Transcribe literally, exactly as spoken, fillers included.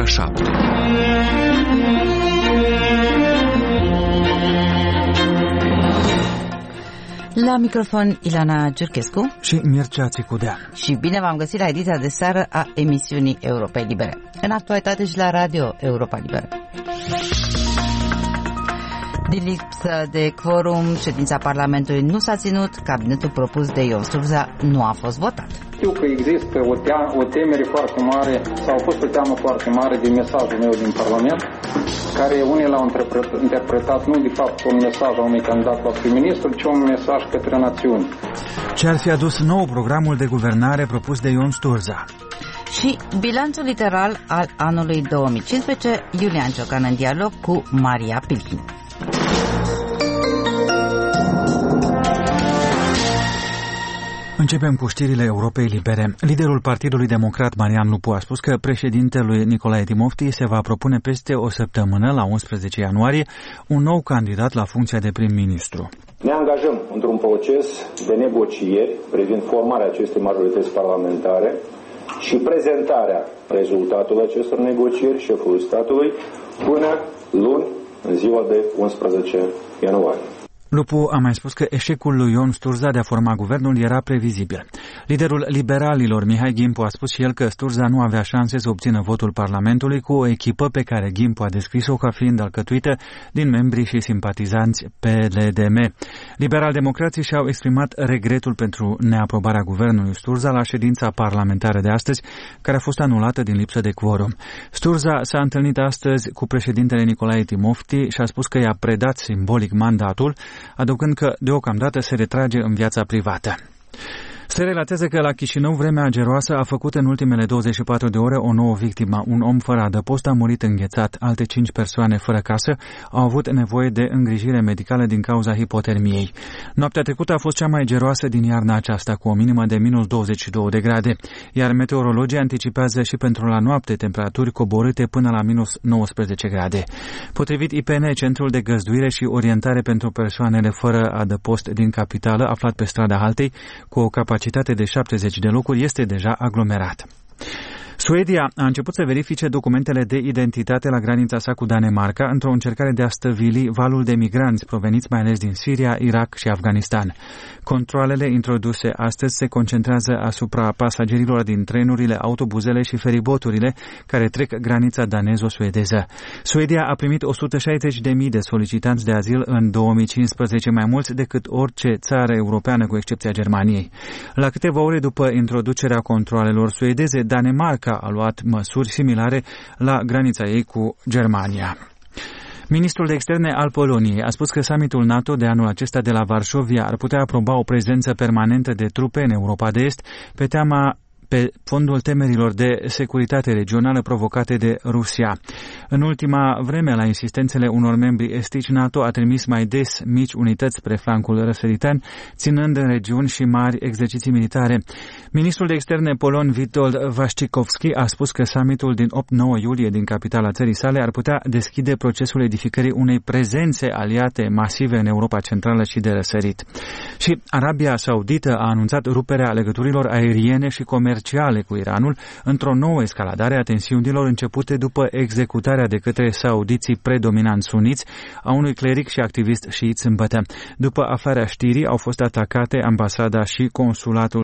ora șapte. La microfon Ilana Giurchescu și Mircea Țicudea. Și bine v-am găsit la ediția de seară a emisiunii Europa Libere. În actualitate și la Radio Europa Liberă. Din lipsă de quorum, ședința Parlamentului nu s-a ținut, cabinetul propus de Ion Sturza nu a fost votat. Știu că există o, tea- o temere foarte mare, sau a fost o teamă foarte mare de mesajul meu din Parlament, care unii l-au interpretat nu de fapt un mesaj a unui candidat la prim-ministru, ci un mesaj către națiuni. Ce ar fi adus nou programul de guvernare propus de Ion Sturza? Și bilanțul literal al anului două mii cincisprezece, Iulian Ciocan în dialog cu Maria Pilchin. Începem cu știrile Europei Libere. Liderul Partidului Democrat, Marian Lupu, a spus că președintelui Nicolae Timofti se va propune peste o săptămână, la unsprezece ianuarie, un nou candidat la funcția de prim-ministru. Ne angajăm într-un proces de negocieri privind formarea acestei majorități parlamentare și prezentarea rezultatului acestor negocieri șefului statului până luni, în ziua de unsprezece ianuarie. Lupu a mai spus că eșecul lui Ion Sturza de a forma guvernul era previzibil. Liderul liberalilor, Mihai Ghimpu, a spus și el că Sturza nu avea șanse să obțină votul Parlamentului cu o echipă pe care Ghimpu a descris-o ca fiind alcătuită din membrii și simpatizanți P L D M. Liberal-democrații și-au exprimat regretul pentru neaprobarea guvernului Sturza la ședința parlamentară de astăzi, care a fost anulată din lipsă de quorum. Sturza s-a întâlnit astăzi cu președintele Nicolae Timofti și a spus că i-a predat simbolic mandatul, adăugând că deocamdată se retrage în viața privată. Se relatează că la Chișinău vremea geroasă a făcut în ultimele douăzeci și patru de ore o nouă victimă. Un om fără adăpost a murit înghețat. Alte cinci persoane fără casă au avut nevoie de îngrijire medicală din cauza hipotermiei. Noaptea trecută a fost cea mai geroasă din iarna aceasta, cu o minimă de minus douăzeci și două de grade, iar meteorologii anticipează și pentru la noapte temperaturi coborâte până la minus nouăsprezece grade. Potrivit I P N, Centrul de Găzduire și Orientare pentru Persoanele fără adăpost din capitală, aflat pe strada Haltei, cu o capacitate de șaptezeci de locuri, este deja aglomerat. Suedia a început să verifice documentele de identitate la granița sa cu Danemarca într-o încercare de a stăvili valul de migranți proveniți mai ales din Siria, Irak și Afganistan. Controalele introduse astăzi se concentrează asupra pasagerilor din trenurile, autobuzele și feriboturile care trec granița danezo-suedeză. Suedia a primit o sută șaizeci de mii de solicitanți de azil în două mii cincisprezece, mai mulți decât orice țară europeană cu excepția Germaniei. La câteva ore după introducerea controalelor suedeze, Danemarca a luat măsuri similare la granița ei cu Germania. Ministrul de Externe al Poloniei a spus că summitul NATO de anul acesta de la Varșovia ar putea aproba o prezență permanentă de trupe în Europa de Est pe teama pe fondul temerilor de securitate regională provocate de Rusia. În ultima vreme, la insistențele unor membri estici, NATO a trimis mai des mici unități spre flancul răsăritan, ținând în regiuni și mari exerciții militare. Ministrul de Externe polon Witold Waszczykowski a spus că summitul din opt nouă iulie din capitala țării sale ar putea deschide procesul edificării unei prezențe aliate masive în Europa Centrală și de răsărit. Și Arabia Saudită a anunțat ruperea legăturilor aeriene și comerciale cu Iranul într-o nouă escaladare a tensiunilor începute după executarea de către saudiții predominant suniți a unui cleric și activist șiit sâmbătă. După aflarea știrii, au fost atacate ambasada și consulatul